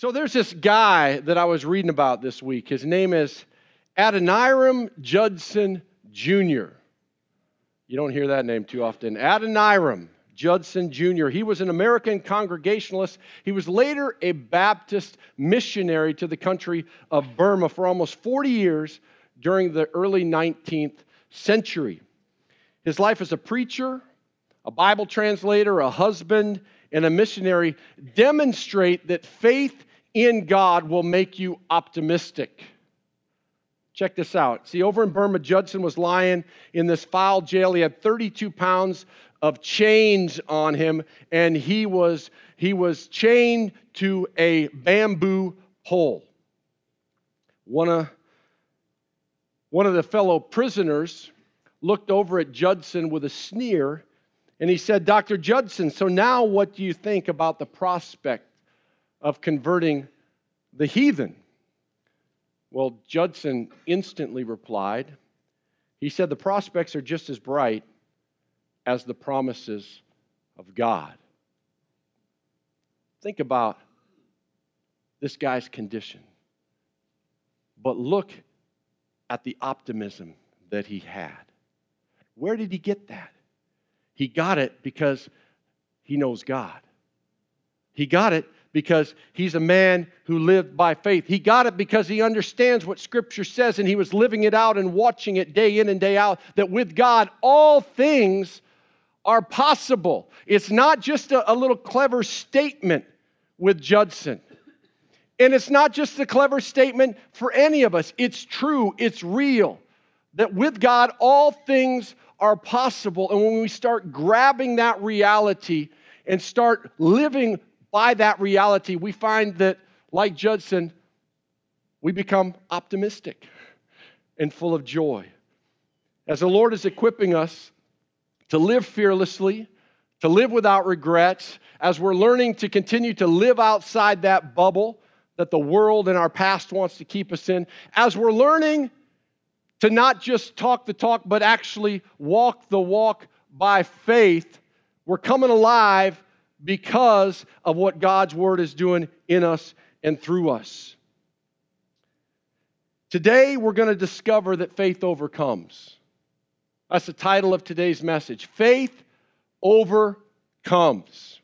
So there's this guy that I was reading about this week. His name is Adoniram Judson Jr. You don't hear that name too often. Adoniram Judson Jr. He was an American Congregationalist. He was later a Baptist missionary to the country of Burma for almost 40 years during the early 19th century. His life as a preacher, a Bible translator, a husband, and a missionary demonstrate that faith in God will make you optimistic. Check this out. See, over in Burma, Judson was lying in this foul jail. He had 32 pounds of chains on him, and he was chained to a bamboo pole. One of the fellow prisoners looked over at Judson with a sneer, and he said, "Dr. Judson, so now what do you think about the prospect of converting the heathen?" Well, Judson instantly replied. He said, "The prospects are just as bright as the promises of God." Think about this guy's condition. But look at the optimism that he had. Where did he get that? He got it because he knows God. He got it because he's a man who lived by faith. He got it because he understands what Scripture says, and he was living it out and watching it day in and day out, that with God, all things are possible. It's not just a little clever statement with Judson. And it's not just a clever statement for any of us. It's true. It's real. That with God, all things are possible. And when we start grabbing that reality and start living by that reality, we find that, like Judson, we become optimistic and full of joy. As the Lord is equipping us to live fearlessly, to live without regrets, as we're learning to continue to live outside that bubble that the world and our past wants to keep us in, as we're learning to not just talk the talk, but actually walk the walk by faith, we're coming alive because of what God's Word is doing in us and through us. Today, we're going to discover that faith overcomes. That's the title of today's message. Faith overcomes.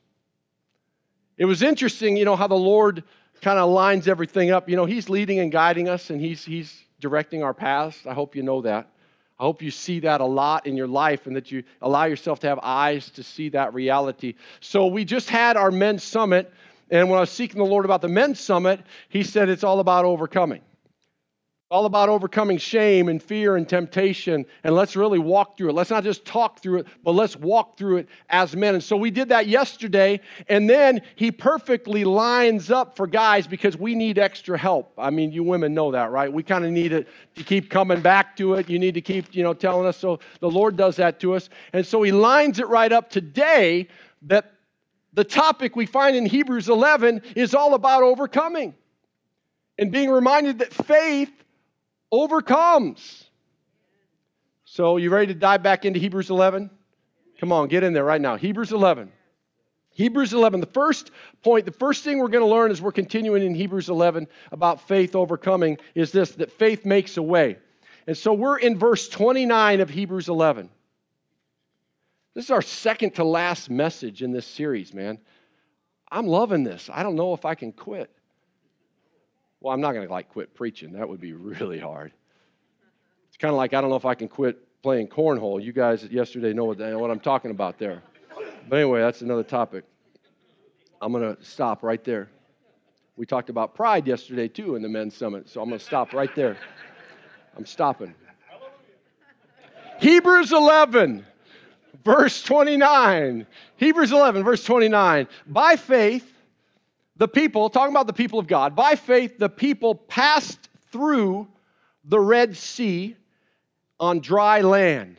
It was interesting, how the Lord kind of lines everything up. He's leading and guiding us, and He's directing our paths. I hope you know that. I hope you see that a lot in your life and that you allow yourself to have eyes to see that reality. So we just had our men's summit, and when I was seeking the Lord about the men's summit, He said it's all about overcoming. All about overcoming shame and fear and temptation, and let's really walk through it. Let's not just talk through it, but let's walk through it as men. And so we did that yesterday, and then He perfectly lines up for guys because we need extra help. I mean, you women know that, right? We kind of need it to keep coming back to it. You need to keep, telling us. So the Lord does that to us. And so He lines it right up today that the topic we find in Hebrews 11 is all about overcoming and being reminded that faith overcomes. So you ready to dive back into Hebrews 11? Come on, get in there right now. Hebrews 11. Hebrews 11. The first point, the first thing we're going to learn as we're continuing in Hebrews 11 about faith overcoming is this, that faith makes a way. And so we're in verse 29 of Hebrews 11. This is our second to last message in this series, man. I'm loving this. I don't know if I can quit. Well, I'm not going to quit preaching. That would be really hard. It's kind of like I don't know if I can quit playing cornhole. You guys yesterday know what I'm talking about there. But anyway, that's another topic. I'm going to stop right there. We talked about pride yesterday too in the men's summit, so I'm going to stop right there. I'm stopping. Hebrews 11, verse 29. Hebrews 11, verse 29. By faith, the people, talking about the people of God, by faith, the people passed through the Red Sea on dry land.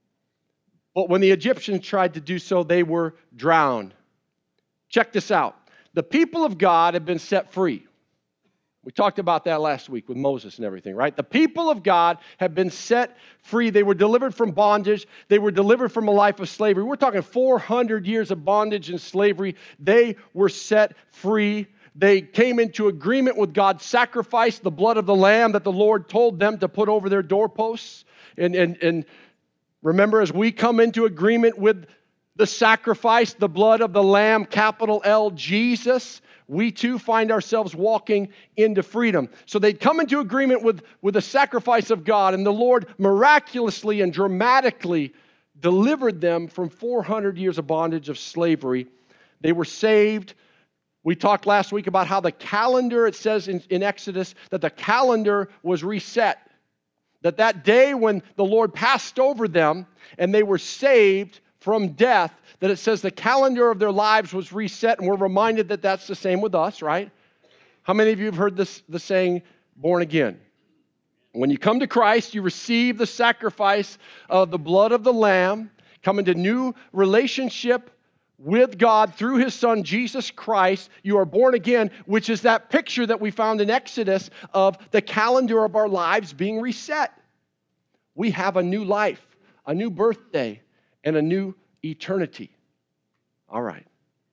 But when the Egyptians tried to do so, they were drowned. Check this out. The people of God have been set free. We talked about that last week with Moses and everything, right? The people of God have been set free. They were delivered from bondage. They were delivered from a life of slavery. We're talking 400 years of bondage and slavery. They were set free. They came into agreement with God's sacrifice, the blood of the Lamb that the Lord told them to put over their doorposts. And remember, as we come into agreement with the sacrifice, the blood of the Lamb, capital L, Jesus, we too find ourselves walking into freedom. So they'd come into agreement with the sacrifice of God, and the Lord miraculously and dramatically delivered them from 400 years of bondage of slavery. They were saved. We talked last week about how the calendar, it says in Exodus, that the calendar was reset. That day when the Lord passed over them and they were saved from death, that it says the calendar of their lives was reset, and we're reminded that that's the same with us, right? How many of you have heard the saying, born again? When you come to Christ, you receive the sacrifice of the blood of the Lamb, come into new relationship with God through His Son, Jesus Christ. You are born again, which is that picture that we found in Exodus of the calendar of our lives being reset. We have a new life, a new birthday, and a new eternity. All right.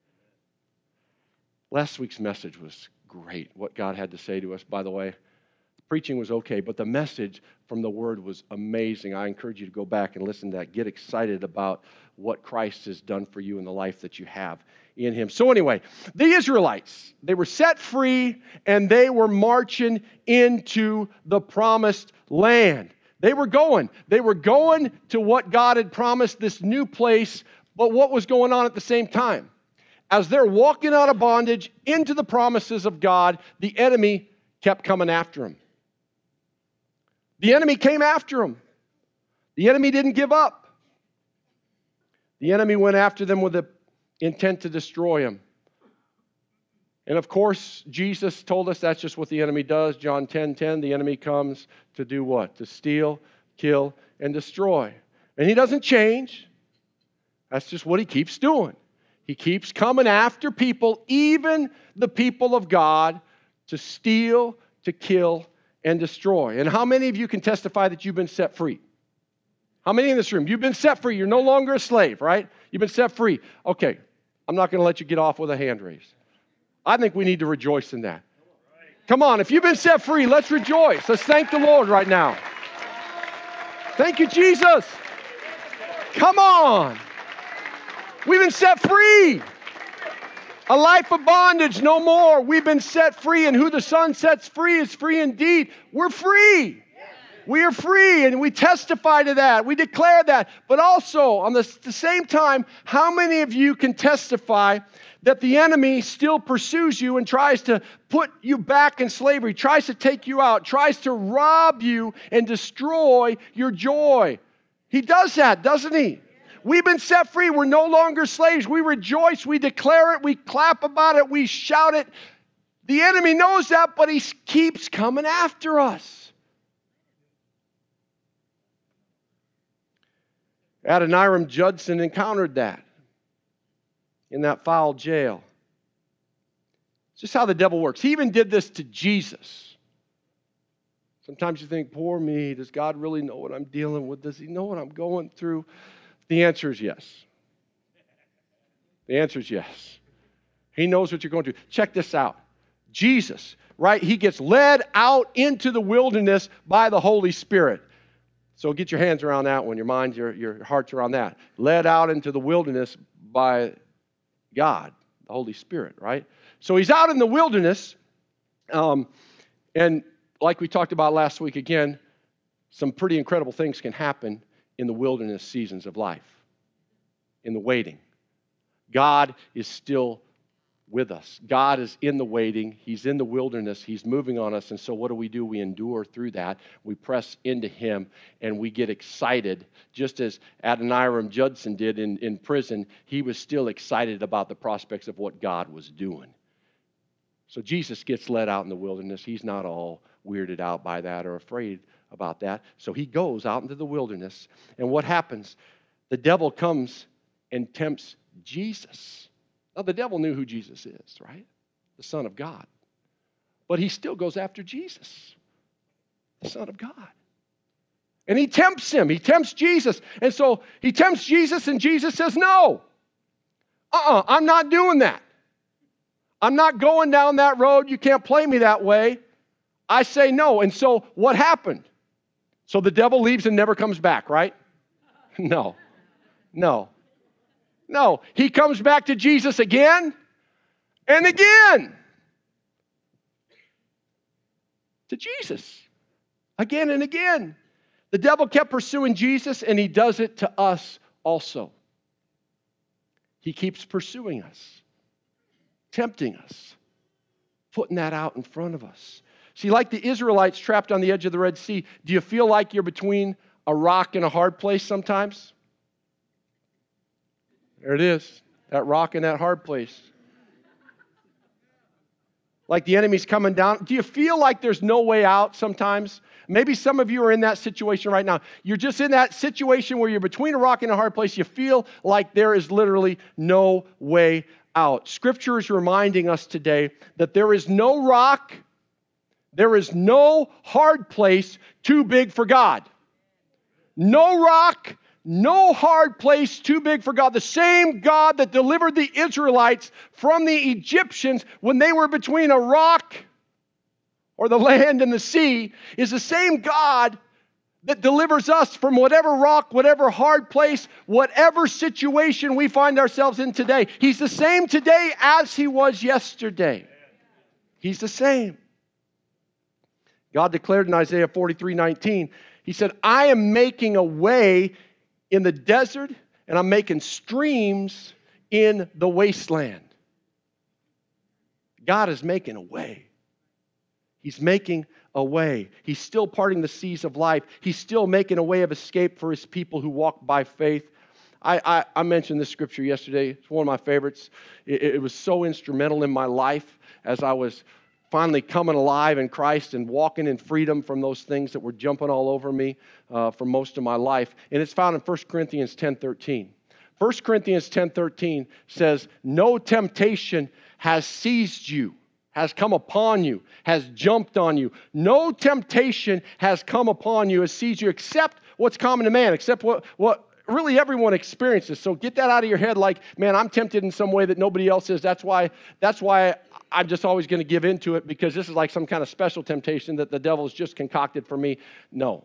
Last week's message was great, what God had to say to us, by the way. The preaching was okay, but the message from the Word was amazing. I encourage you to go back and listen to that. Get excited about what Christ has done for you in the life that you have in Him. So anyway, the Israelites, they were set free, and they were marching into the promised land. They were going to what God had promised, this new place, but what was going on at the same time? As they're walking out of bondage into the promises of God, the enemy kept coming after them. The enemy came after them. The enemy didn't give up. The enemy went after them with the intent to destroy them. And of course, Jesus told us that's just what the enemy does. John 10:10, the enemy comes to do what? To steal, kill, and destroy. And he doesn't change. That's just what he keeps doing. He keeps coming after people, even the people of God, to steal, to kill, and destroy. And how many of you can testify that you've been set free? How many in this room? You've been set free. You're no longer a slave, right? You've been set free. Okay, I'm not going to let you get off with a hand raise. I think we need to rejoice in that. Come on, if you've been set free, let's rejoice. Let's thank the Lord right now. Thank you, Jesus. Come on. We've been set free. A life of bondage, no more. We've been set free, and who the Son sets free is free indeed. We're free. We are free, and we testify to that. We declare that. But also, on the same time, how many of you can testify that the enemy still pursues you and tries to put you back in slavery, tries to take you out, tries to rob you and destroy your joy? He does that, doesn't he? We've been set free. We're no longer slaves. We rejoice. We declare it. We clap about it. We shout it. The enemy knows that, but he keeps coming after us. Adoniram Judson encountered that in that foul jail. It's just how the devil works. He even did this to Jesus. Sometimes you think, poor me, does God really know what I'm dealing with? Does He know what I'm going through? The answer is yes. The answer is yes. He knows what you're going through. Check this out. Jesus, right? He gets led out into the wilderness by the Holy Spirit. So get your hands around that one, your minds, your hearts around that. Led out into the wilderness by God, the Holy Spirit, right? So he's out in the wilderness, and like we talked about last week again, some pretty incredible things can happen in the wilderness seasons of life, in the waiting. God is still with us. God is in the waiting. He's in the wilderness. He's moving on us. And so what do? We endure through that. We press into Him, and we get excited. Just as Adoniram Judson did in prison, he was still excited about the prospects of what God was doing. So Jesus gets led out in the wilderness. He's not all weirded out by that or afraid about that. So he goes out into the wilderness. And what happens? The devil comes and tempts Jesus. Now, the devil knew who Jesus is, right? The Son of God. But he still goes after Jesus, the Son of God. And he tempts him. He tempts Jesus. And so he tempts Jesus, and Jesus says, no. I'm not doing that. I'm not going down that road. You can't play me that way. I say no. And so what happened? So the devil leaves and never comes back, right? No, no, no. He comes back to Jesus again and again. To Jesus. Again and again. The devil kept pursuing Jesus, and he does it to us also. He keeps pursuing us, tempting us, putting that out in front of us. See, like the Israelites trapped on the edge of the Red Sea, do you feel like you're between a rock and a hard place sometimes? There it is, that rock and that hard place. Like the enemy's coming down. Do you feel like there's no way out sometimes? Maybe some of you are in that situation right now. You're just in that situation where you're between a rock and a hard place. You feel like there is literally no way out. Scripture is reminding us today that there is no rock, there is no hard place too big for God. No rock, no hard place too big for God. The same God that delivered the Israelites from the Egyptians when they were between a rock or the land and the sea is the same God that delivers us from whatever rock, whatever hard place, whatever situation we find ourselves in today. He's the same today as he was yesterday. He's the same. God declared in Isaiah 43:19, he said, I am making a way in the desert, and I'm making streams in the wasteland. God is making a way. He's making a way. He's still parting the seas of life. He's still making a way of escape for his people who walk by faith. I mentioned this scripture yesterday. It's one of my favorites. It was so instrumental in my life as I was finally coming alive in Christ and walking in freedom from those things that were jumping all over me for most of my life. And it's found in 1 Corinthians 10:13. 1 Corinthians 10:13 says, no temptation has seized you, has come upon you, has jumped on you. No temptation has come upon you, has seized you, except what's common to man, except what really everyone experiences. So get that out of your head like, man, I'm tempted in some way that nobody else is. That's why I'm just always going to give into it because this is like some kind of special temptation that the devil's just concocted for me. No,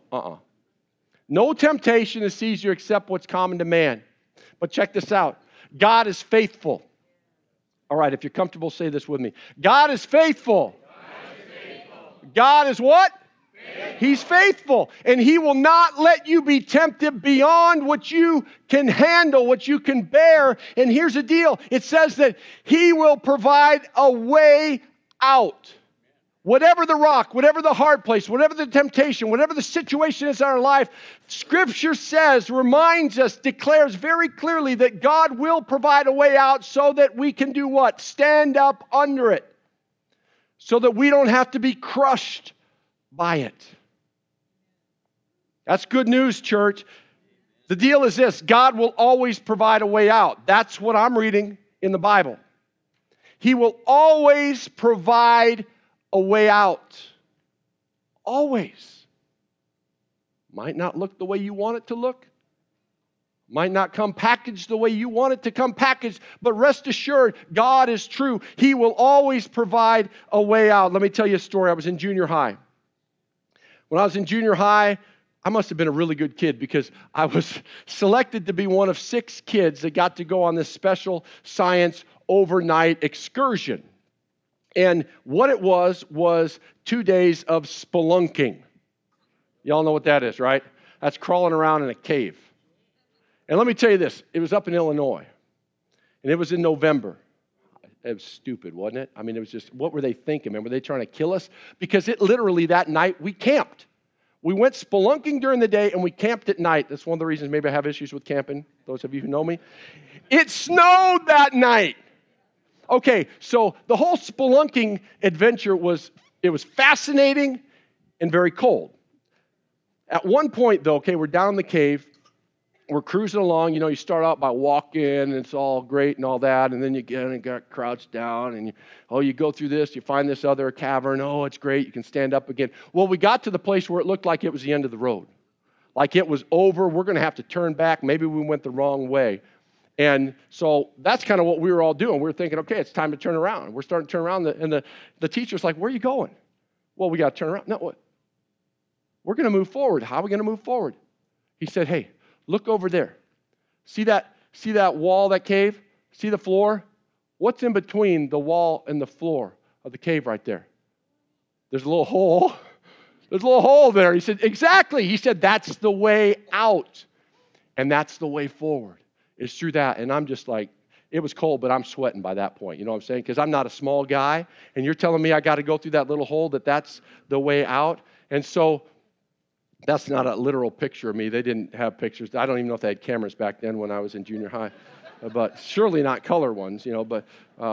No temptation has seized you except what's common to man. But check this out. God is faithful. All right, if you're comfortable, say this with me. God is faithful. God is what? Faithful. He's faithful. And he will not let you be tempted beyond what you can handle, what you can bear. And here's the deal. It says that he will provide a way out. Whatever the rock, whatever the hard place, whatever the temptation, whatever the situation is in our life, Scripture says, reminds us, declares very clearly that God will provide a way out so that we can do what? Stand up under it. So that we don't have to be crushed by it. That's good news, church. The deal is this: God will always provide a way out. That's what I'm reading in the Bible. He will always provide a way out. Always. Might not look the way you want it to look. Might not come packaged the way you want it to come packaged, but rest assured, God is true. He will always provide a way out. Let me tell you a story. I was in junior high. When I was in junior high, I must have been a really good kid because I was selected to be one of 6 kids that got to go on this special science overnight excursion. And what it was 2 days of spelunking. Y'all know what that is, right? That's crawling around in a cave. And let me tell you this, it was up in Illinois, and it was in November. It was stupid, wasn't it? I mean, it was just, what were they thinking, man? Were they trying to kill us? Because it literally, that night, we camped. We went spelunking during the day, and we camped at night. That's one of the reasons maybe I have issues with camping, those of you who know me. It snowed that night. Okay, so the whole spelunking adventure was fascinating and very cold. At one point, though, okay, we're down in the cave. We're cruising along. You know, you start out by walking, and it's all great and all that, and then you get and got crouched down, and you go through this. You find this other cavern. Oh, it's great. You can stand up again. Well, we got to the place where it looked like it was the end of the road, like it was over. We're going to have to turn back. Maybe we went the wrong way. And so that's kind of what we were all doing. We were thinking, okay, it's time to turn around. And we're starting to turn around, and the teacher's like, where are you going? Well, we got to turn around. No, what? We're going to move forward. How are we going to move forward? He said, hey, look over there. See that wall, that cave? See the floor? What's in between the wall and the floor of the cave right there? There's a little hole. There's a little hole there. He said, exactly. He said, that's the way out. And that's the way forward. It's through that. And I'm just like, it was cold, but I'm sweating by that point. You know what I'm saying? Because I'm not a small guy. And you're telling me I got to go through that little hole, that's the way out. And so that's not a literal picture of me. They didn't have pictures. I don't even know if they had cameras back then when I was in junior high. But surely not color ones, But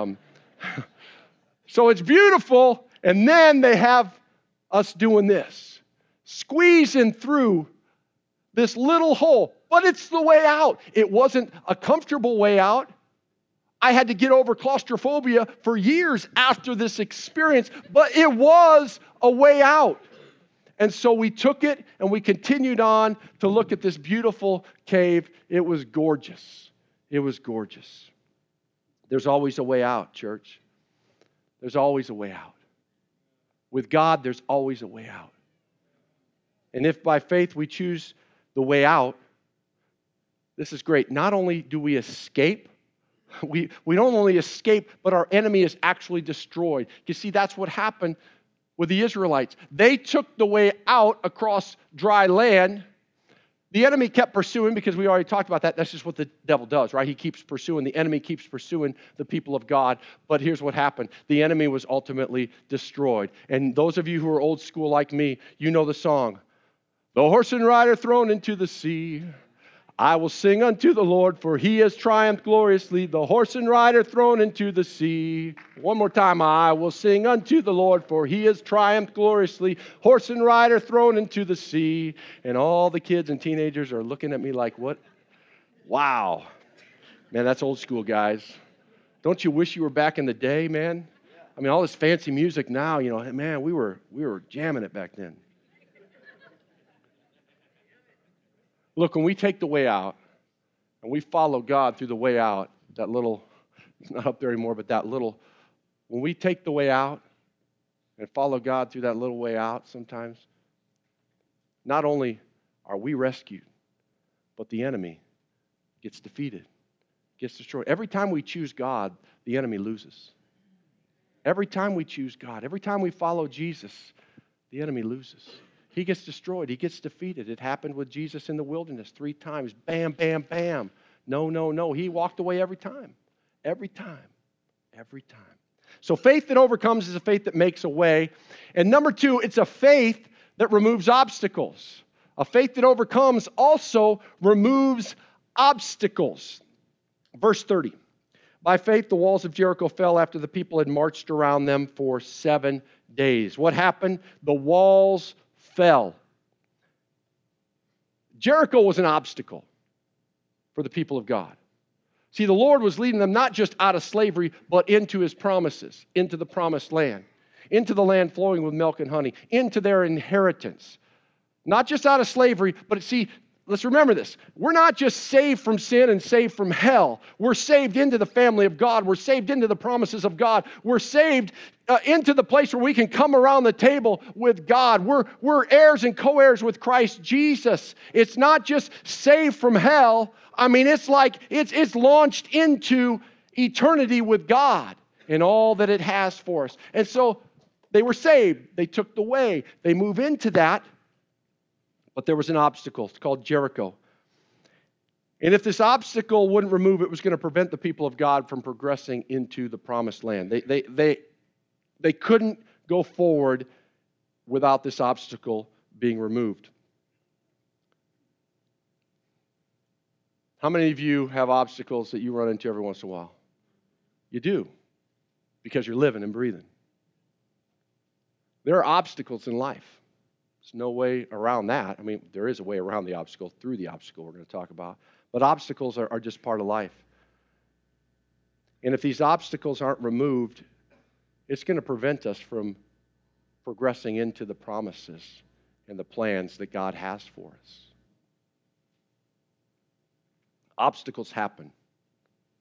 so it's beautiful. And then they have us doing this, squeezing through this little hole. But it's the way out. It wasn't a comfortable way out. I had to get over claustrophobia for years after this experience, but it was a way out. And so we took it and we continued on to look at this beautiful cave. It was gorgeous. It was gorgeous. There's always a way out, church. There's always a way out. With God, there's always a way out. And if by faith we choose the way out, this is great. Not only do we escape, we don't only escape, but our enemy is actually destroyed. You see, that's what happened with the Israelites. They took the way out across dry land. The enemy kept pursuing, because we already talked about that. That's just what the devil does, right? He keeps pursuing. The enemy keeps pursuing the people of God. But here's what happened. The enemy was ultimately destroyed. And those of you who are old school like me, you know the song. The horse and rider thrown into the sea. I will sing unto the Lord, for he has triumphed gloriously. The horse and rider thrown into the sea. One more time. I will sing unto the Lord, for he has triumphed gloriously. Horse and rider thrown into the sea. And all the kids and teenagers are looking at me like, what? Wow. Man, that's old school, guys. Don't you wish you were back in the day, man? I mean, all this fancy music now, man, we were jamming it back then. Look, when we take the way out and we follow God through the way out, that little, it's not up there anymore, but that little, when we take the way out and follow God through that little way out sometimes, not only are we rescued, but the enemy gets defeated, gets destroyed. Every time we choose God, the enemy loses. Every time we choose God, every time we follow Jesus, the enemy loses. He gets destroyed. He gets defeated. It happened with Jesus in the wilderness 3 times. Bam, bam, bam. No, no, no. He walked away every time. Every time. Every time. So faith that overcomes is a faith that makes a way. And number 2, it's a faith that removes obstacles. A faith that overcomes also removes obstacles. Verse 30. By faith, the walls of Jericho fell after the people had marched around them for 7 days. What happened? The walls fell. Jericho was an obstacle for the people of God. See, the Lord was leading them not just out of slavery, but into his promises, into the promised land, into the land flowing with milk and honey, into their inheritance. Not just out of slavery, but see, let's remember this. We're not just saved from sin and saved from hell. We're saved into the family of God. We're saved into the promises of God. We're saved into the place where we can come around the table with God. We're heirs and co-heirs with Christ Jesus. It's not just saved from hell. I mean, it's like it's launched into eternity with God and all that it has for us. And so they were saved. They took the way. They move into that. But there was an obstacle. It's called Jericho. And if this obstacle wouldn't remove, it was going to prevent the people of God from progressing into the promised land. They couldn't go forward without this obstacle being removed. How many of you have obstacles that you run into every once in a while? You do, because you're living and breathing. There are obstacles in life. There's no way around that. I mean, there is a way around the obstacle, through the obstacle we're going to talk about. But obstacles are just part of life. And if these obstacles aren't removed, it's going to prevent us from progressing into the promises and the plans that God has for us. Obstacles happen.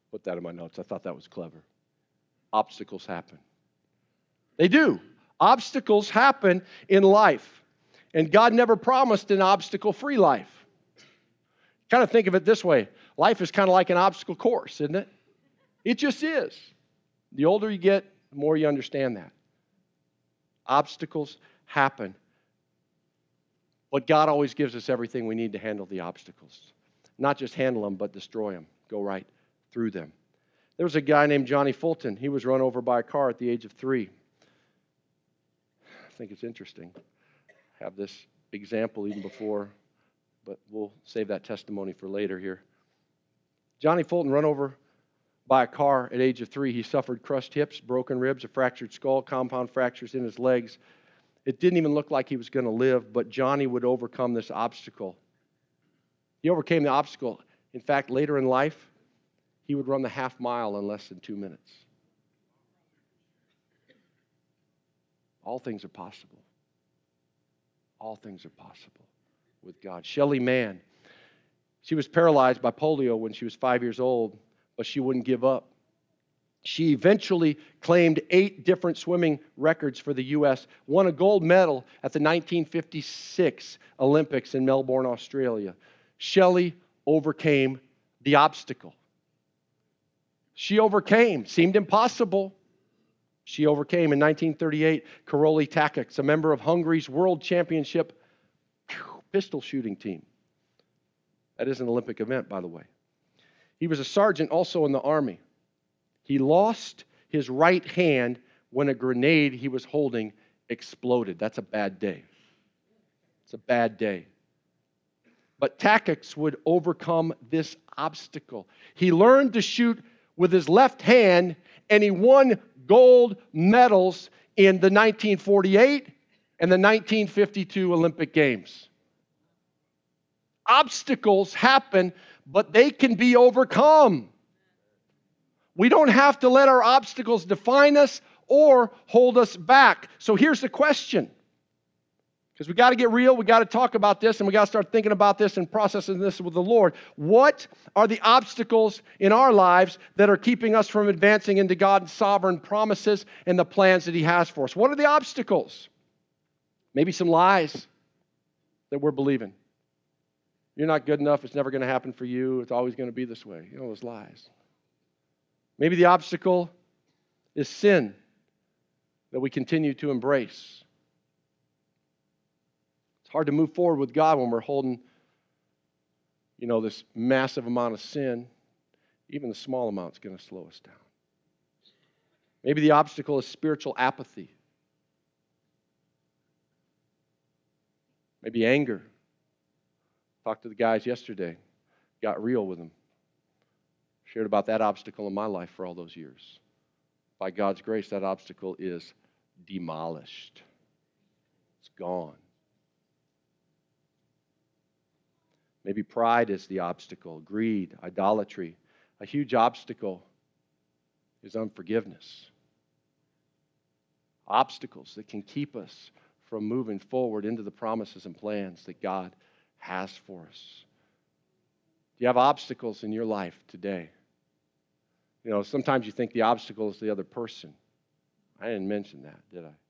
Put that in my notes. I thought that was clever. Obstacles happen. They do. Obstacles happen in life. And God never promised an obstacle-free life. Kind of think of it this way. Life is kind of like an obstacle course, isn't it? It just is. The older you get, the more you understand that. Obstacles happen. But God always gives us everything we need to handle the obstacles. Not just handle them, but destroy them. Go right through them. There was a guy named Johnny Fulton. He was run over by a car at the age of 3. I think it's interesting. I have this example even before, but we'll save that testimony for later here. Johnny Fulton run over by a car at age of 3. He suffered crushed hips, broken ribs, a fractured skull, compound fractures in his legs. It didn't even look like he was going to live, but Johnny would overcome this obstacle. He overcame the obstacle. In fact, later in life, he would run the half mile in less than 2 minutes. All things are possible. All things are possible with God. Shelley Mann, she was paralyzed by polio when she was 5 years old, but she wouldn't give up. She eventually claimed 8 different swimming records for the U.S., won a gold medal at the 1956 Olympics in Melbourne, Australia. Shelley overcame the obstacle. She overcame. Seemed impossible. She overcame. In 1938, Karoli Takacs, a member of Hungary's World Championship pistol shooting team. That is an Olympic event, by the way. He was a sergeant also in the Army. He lost his right hand when a grenade he was holding exploded. That's a bad day. It's a bad day. But Takacs would overcome this obstacle. He learned to shoot with his left hand, and he won gold medals in the 1948 and the 1952 Olympic Games. Obstacles happen, but they can be overcome. We don't have to let our obstacles define us or hold us back. So here's the question. Because we got to get real, we got to talk about this, and we got to start thinking about this and processing this with the Lord. What are the obstacles in our lives that are keeping us from advancing into God's sovereign promises and the plans that He has for us? What are the obstacles? Maybe some lies that we're believing. You're not good enough, it's never going to happen for you, it's always going to be this way. You know, those lies. Maybe the obstacle is sin that we continue to embrace. It's hard to move forward with God when we're holding, this massive amount of sin. Even the small amount is going to slow us down. Maybe the obstacle is spiritual apathy. Maybe anger. Talked to the guys yesterday. Got real with them. Shared about that obstacle in my life for all those years. By God's grace, that obstacle is demolished. It's gone. Maybe pride is the obstacle, greed, idolatry. A huge obstacle is unforgiveness. Obstacles that can keep us from moving forward into the promises and plans that God has for us. Do you have obstacles in your life today? Sometimes you think the obstacle is the other person. I didn't mention that, did I?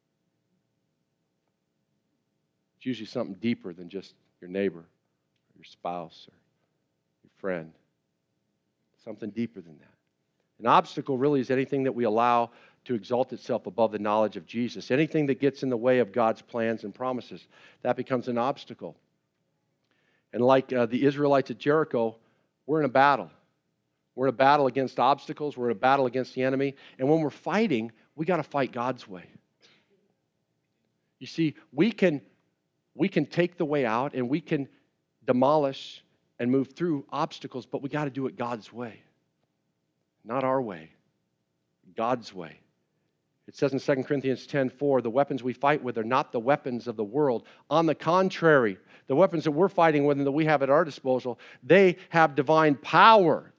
It's usually something deeper than just your neighbor, or your spouse, or your friend. Something deeper than that. An obstacle really is anything that we allow to exalt itself above the knowledge of Jesus. Anything that gets in the way of God's plans and promises, that becomes an obstacle. And like the Israelites at Jericho, we're in a battle. We're in a battle against obstacles. We're in a battle against the enemy. And when we're fighting, we got to fight God's way. You see, we can take the way out and we can demolish and move through obstacles, but we got to do it God's way. Not our way. God's way. It says in 2 Corinthians 10:4, the weapons we fight with are not the weapons of the world. On the contrary, the weapons that we're fighting with and that we have at our disposal, they have divine power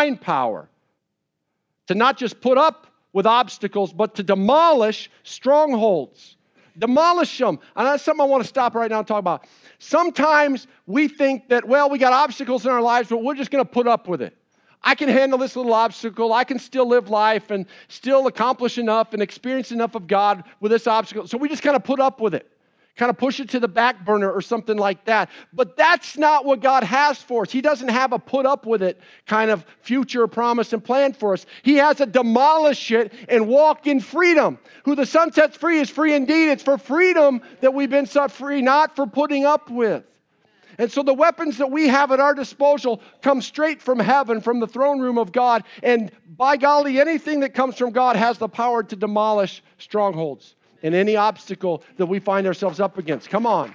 to not just put up with obstacles, but to demolish strongholds. Demolish them. And that's something I want to stop right now and talk about. Sometimes we think that, we got obstacles in our lives, but we're just going to put up with it. I can handle this little obstacle. I can still live life and still accomplish enough and experience enough of God with this obstacle. So we just kind of put up with it, kind of push it to the back burner or something like that. But that's not what God has for us. He doesn't have a put up with it kind of future promise and plan for us. He has a demolish it and walk in freedom. Who the Son sets free is free indeed. It's for freedom that we've been set free, not for putting up with. And so the weapons that we have at our disposal come straight from heaven, from the throne room of God. And by golly, anything that comes from God has the power to demolish strongholds and any obstacle that we find ourselves up against. Come on.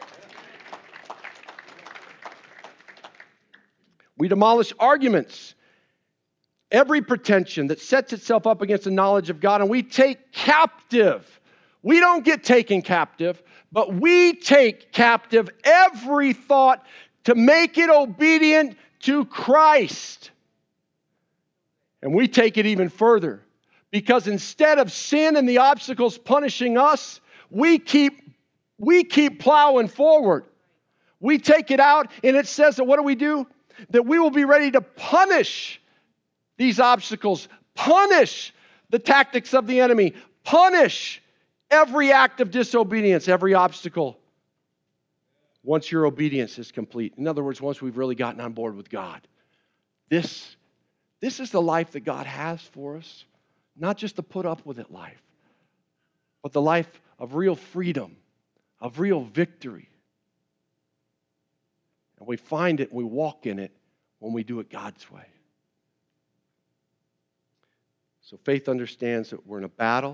We demolish arguments, every pretension that sets itself up against the knowledge of God, and we take captive. We don't get taken captive, but we take captive every thought to make it obedient to Christ. And we take it even further, because instead of sin and the obstacles punishing us, we keep plowing forward. We take it out, and it says that what do we do? That we will be ready to punish these obstacles, punish the tactics of the enemy, punish every act of disobedience, every obstacle, once your obedience is complete. In other words, once we've really gotten on board with God. This is the life that God has for us, not just the put up with it life, but the life of real freedom, of real victory. And we find it, we walk in it when we do it God's way. So faith understands that we're in a battle.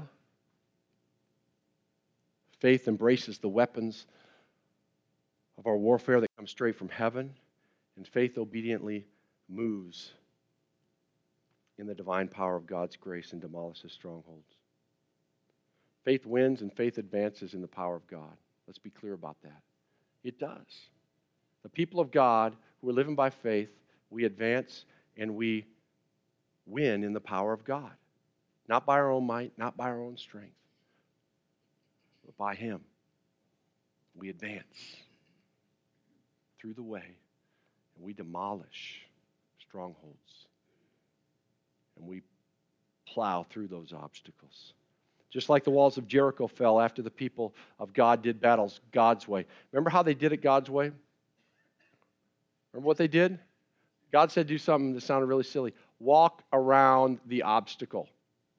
Faith embraces the weapons of our warfare that come straight from heaven. And faith obediently moves in the divine power of God's grace and demolishes strongholds. Faith wins and faith advances in the power of God. Let's be clear about that. It does. The people of God who are living by faith, we advance and we win in the power of God. Not by our own might, not by our own strength, but by Him. We advance through the way and we demolish strongholds. And we plow through those obstacles. Just like the walls of Jericho fell after the people of God did battles God's way. Remember how they did it God's way? Remember what they did? God said do something that sounded really silly. Walk around the obstacle.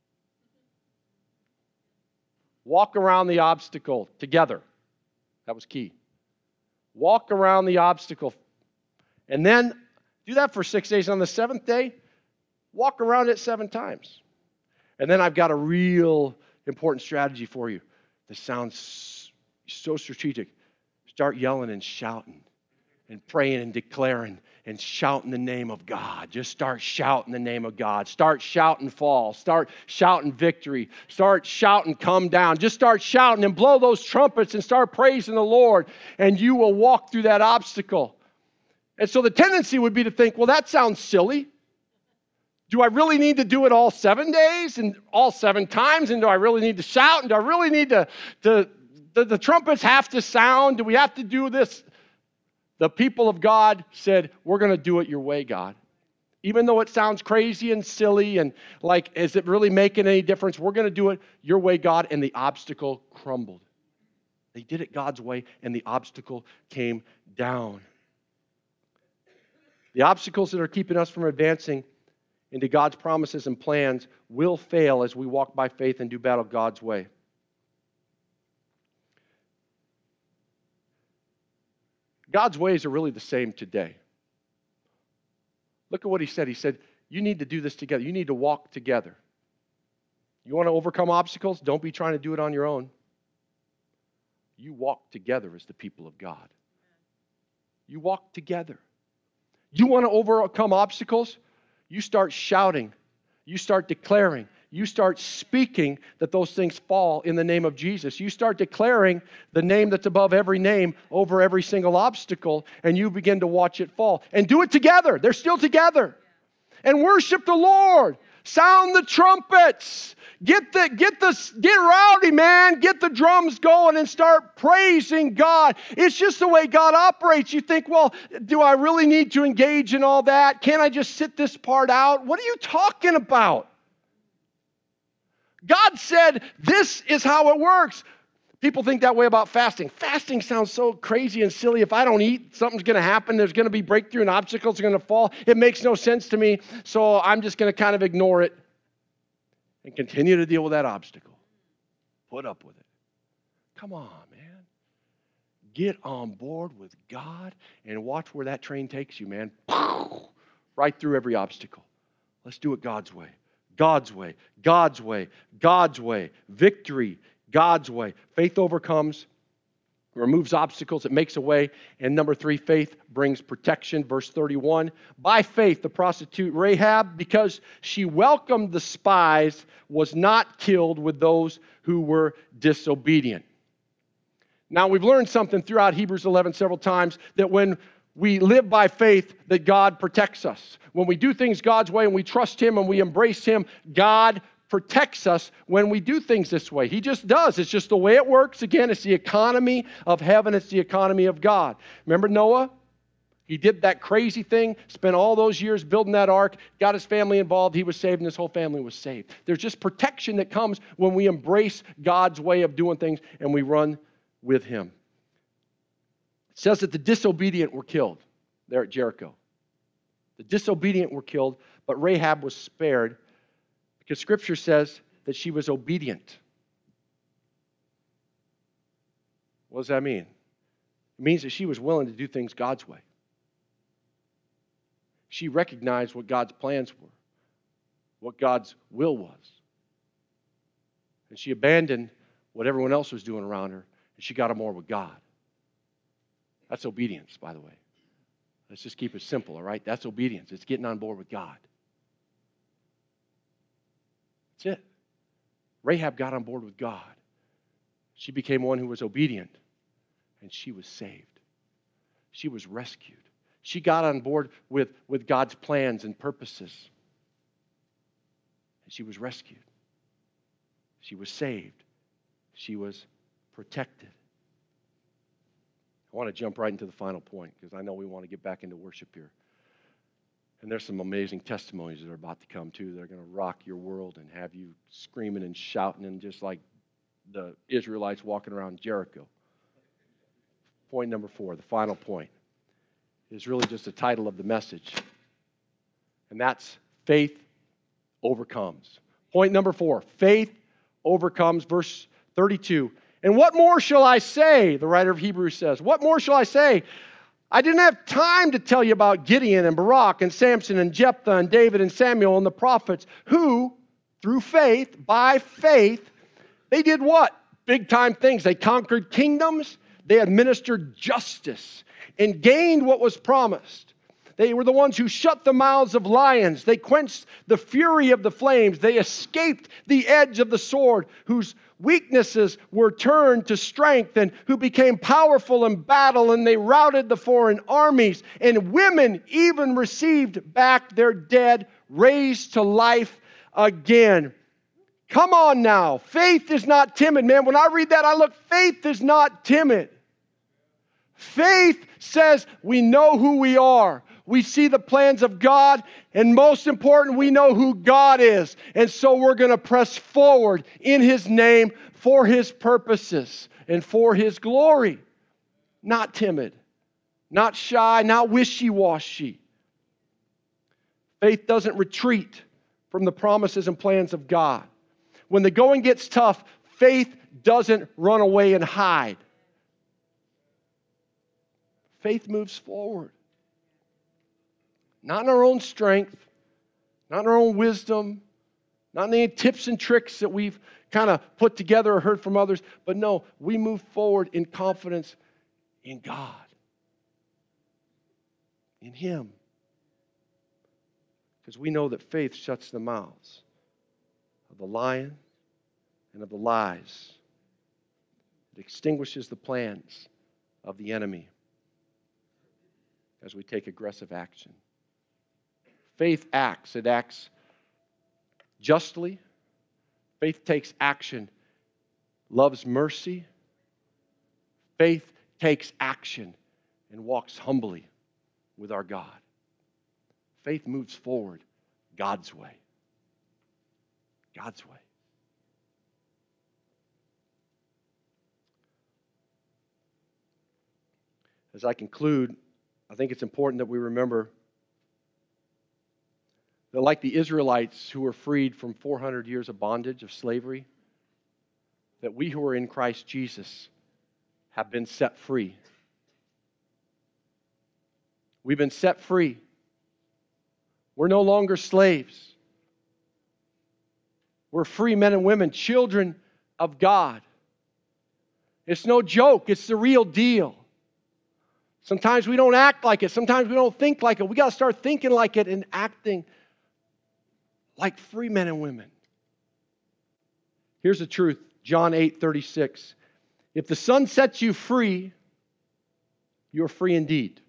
Walk around the obstacle together. That was key. Walk around the obstacle. And then do that for 6 days. On the seventh day, walk around it 7 times. And then I've got a real important strategy for you that sounds so strategic. Start yelling and shouting and praying and declaring and shouting the name of God. Just start shouting the name of God. Start shouting fall. Start shouting victory. Start shouting come down. Just start shouting and blow those trumpets and start praising the Lord, and you will walk through that obstacle. And so the tendency would be to think, well, that sounds silly. Do I really need to do it all 7 days and all 7 times? And do I really need to shout? And do I really need the trumpets have to sound? Do we have to do this? The people of God said, we're going to do it your way, God. Even though it sounds crazy and silly and like, is it really making any difference? We're going to do it your way, God. And the obstacle crumbled. They did it God's way, and the obstacle came down. The obstacles that are keeping us from advancing into God's promises and plans will fail as we walk by faith and do battle God's way. God's ways are really the same today. Look at what He said. He said, you need to do this together. You need to walk together. You want to overcome obstacles? Don't be trying to do it on your own. You walk together as the people of God. You walk together. You want to overcome obstacles? You start shouting. You start declaring. You start speaking that those things fall in the name of Jesus. You start declaring the name that's above every name over every single obstacle, and you begin to watch it fall. And do it together. They're still together. And worship the Lord. Sound the trumpets. Get rowdy, man. Get the drums going and start praising God. It's just the way God operates. You think, well, do I really need to engage in all that? Can't I just sit this part out? What are you talking about? God said, this is how it works. People think that way about fasting. Fasting sounds so crazy and silly. If I don't eat, something's going to happen. There's going to be breakthrough and obstacles are going to fall. It makes no sense to me, so I'm just going to kind of ignore it and continue to deal with that obstacle. Put up with it. Come on, man. Get on board with God and watch where that train takes you, man. Right through every obstacle. Let's do it God's way. God's way. God's way. God's way. Victory. God's way. Faith overcomes, removes obstacles, it makes a way. And number 3, faith brings protection. Verse 31, by faith, the prostitute Rahab, because she welcomed the spies, was not killed with those who were disobedient. Now, we've learned something throughout Hebrews 11 several times, that when we live by faith, that God protects us. When we do things God's way and we trust Him and we embrace Him, God protects us when we do things this way. He just does. It's just the way it works. Again, it's the economy of heaven. It's the economy of God. Remember Noah? He did that crazy thing, spent all those years building that ark, got his family involved. He was saved and his whole family was saved. There's just protection that comes when we embrace God's way of doing things and we run with Him. It says that the disobedient were killed there at Jericho. The disobedient were killed, but Rahab was spared because Scripture says that she was obedient. What does that mean? It means that she was willing to do things God's way. She recognized what God's plans were, what God's will was. And she abandoned what everyone else was doing around her, and she got on board with God. That's obedience, by the way. Let's just keep it simple, all right? That's obedience. It's getting on board with God. That's it. Rahab got on board with God. She became one who was obedient, and she was saved. She was rescued. She got on board with God's plans and purposes, and she was rescued. She was saved. She was protected. I want to jump right into the final point because I know we want to get back into worship here. And there's some amazing testimonies that are about to come too that are going to rock your world and have you screaming and shouting and just like the Israelites walking around Jericho. Point number 4, the final point, is really just the title of the message. And that's faith overcomes. Point number 4, faith overcomes. Verse 32. And what more shall I say? The writer of Hebrews says, what more shall I say? I didn't have time to tell you about Gideon and Barak and Samson and Jephthah and David and Samuel and the prophets who, through faith, by faith, they did what? Big time things. They conquered kingdoms. They administered justice and gained what was promised. They were the ones who shut the mouths of lions. They quenched the fury of the flames. They escaped the edge of the sword, whose weaknesses were turned to strength, and who became powerful in battle, and they routed the foreign armies. And women even received back their dead, raised to life again. Come on now. Faith is not timid, man. When I read that, I look, faith is not timid. Faith says we know who we are. We see the plans of God, and most important, we know who God is. And so we're going to press forward in His name for His purposes and for His glory. Not timid, not shy, not wishy-washy. Faith doesn't retreat from the promises and plans of God. When the going gets tough, faith doesn't run away and hide. Faith moves forward. Not in our own strength, not in our own wisdom, not in any tips and tricks that we've kind of put together or heard from others, but no, we move forward in confidence in God, in Him. Because we know that faith shuts the mouths of the lion and of the lies. It extinguishes the plans of the enemy as we take aggressive action. Faith acts. It acts justly. Faith takes action, loves mercy. Faith takes action and walks humbly with our God. Faith moves forward God's way. God's way. As I conclude, I think it's important that we remember that, like the Israelites who were freed from 400 years of bondage, of slavery, that we who are in Christ Jesus have been set free. We've been set free. We're no longer slaves. We're free men and women, children of God. It's no joke. It's the real deal. Sometimes we don't act like it. Sometimes we don't think like it. We got to start thinking like it and acting like free men and women. Here's the truth. John 8:36. If the Son sets you free, you're free indeed.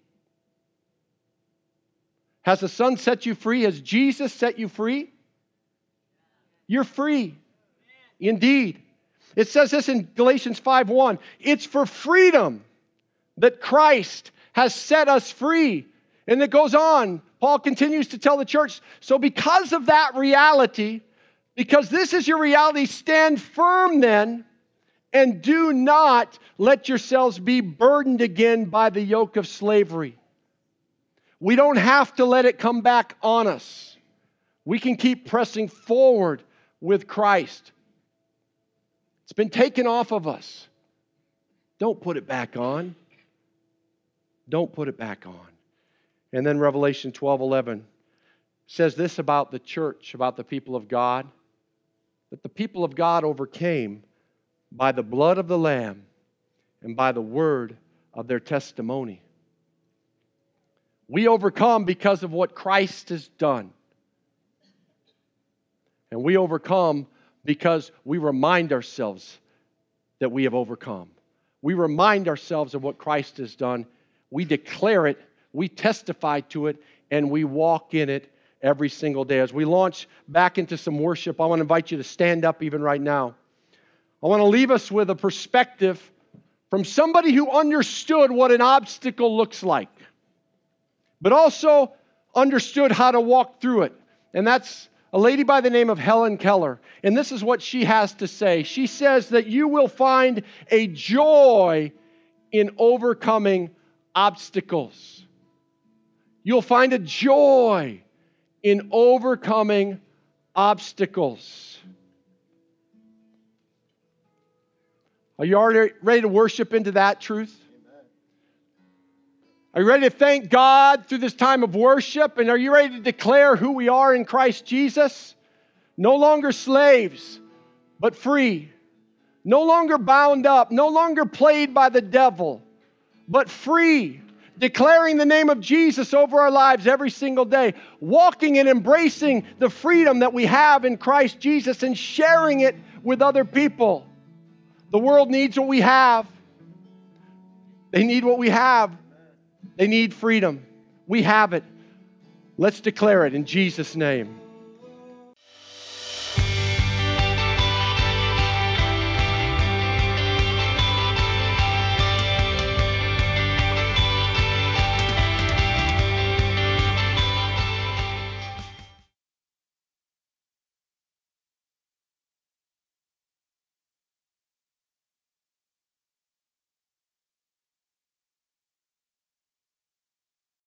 Has the Son set you free? Has Jesus set you free? You're free indeed. It says this in Galatians 5:1. It's for freedom that Christ has set us free. And it goes on. Paul continues to tell the church, so because of that reality, because this is your reality, stand firm then, and do not let yourselves be burdened again by the yoke of slavery. We don't have to let it come back on us. We can keep pressing forward with Christ. It's been taken off of us. Don't put it back on. Don't put it back on. And then Revelation 12:11 says this about the church, about the people of God, that the people of God overcame by the blood of the Lamb and by the word of their testimony. We overcome because of what Christ has done. And we overcome because we remind ourselves that we have overcome. We remind ourselves of what Christ has done. We declare it, we testify to it, and we walk in it every single day. As we launch back into some worship, I want to invite you to stand up even right now. I want to leave us with a perspective from somebody who understood what an obstacle looks like, but also understood how to walk through it. And that's a lady by the name of Helen Keller. And this is what she has to say. She says that you will find a joy in overcoming obstacles. You'll find a joy in overcoming obstacles. Are you already ready to worship into that truth? Are you ready to thank God through this time of worship? And are you ready to declare who we are in Christ Jesus? No longer slaves, but free. No longer bound up, no longer played by the devil, but free. Declaring the name of Jesus over our lives every single day. Walking and embracing the freedom that we have in Christ Jesus and sharing it with other people. The world needs what we have. They need what we have. They need freedom. We have it. Let's declare it in Jesus' name.